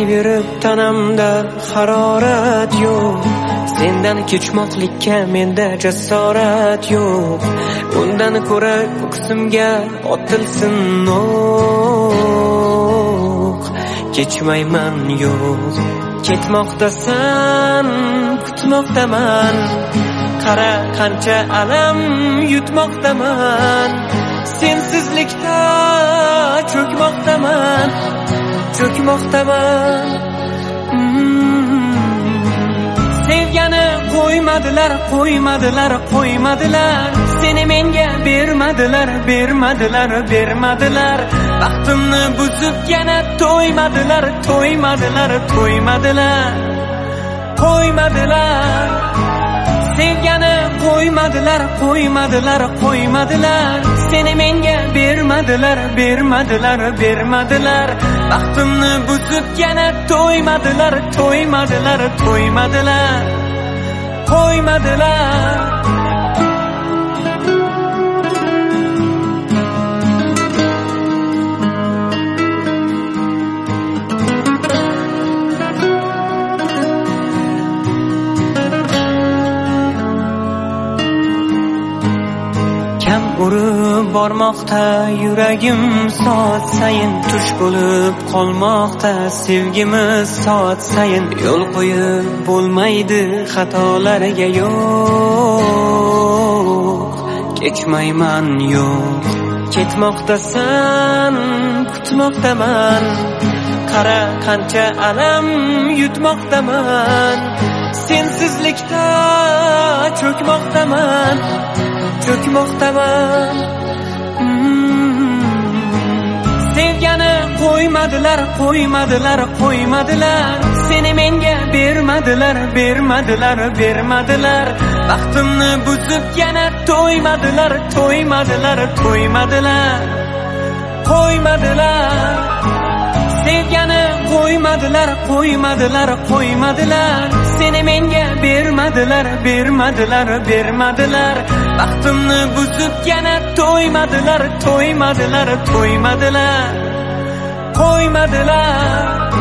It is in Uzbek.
titravurib tanamda harorat yo'q. Sendan kechmoqlikka menda jasorat yo'q. Undan ko'ra ko'ksimga otilsin o'q. Kechmayman yo'q. Ketmoqdasan, kutmoqdaman. Qara qancha alam yutmoqdaman. Sensizlikda cho'kmoqdaman. Sevgani qo'ymadilar. Seni menga bermadilar. Baxtimni buzib yana to'ymadilar. Sevgani qo'ymadilar. Seni menga bermadilar. Baxtimni buzib yana to'ymadilar. Urib bormoqda yuragim soat sayin tush bo'lib qolmoqda. Sevgimiz soat sayin yo'l qo'yib bo'lmaydi xatolarga yo'q. Kechmayman yo'q. Ketmoqdasan, kutmoqdaman. Qara qancha alam yutmoqdaman. Sensizlikda cho'kmoqdaman. Sevgani qo'ymadilar. Seni menga bermadilar. Baxtimni buzib yana to'ymadilar. Sevgani qo'ymadilar. Seni menga bermadilar. Baxtimni buzib yana to'ymadilar.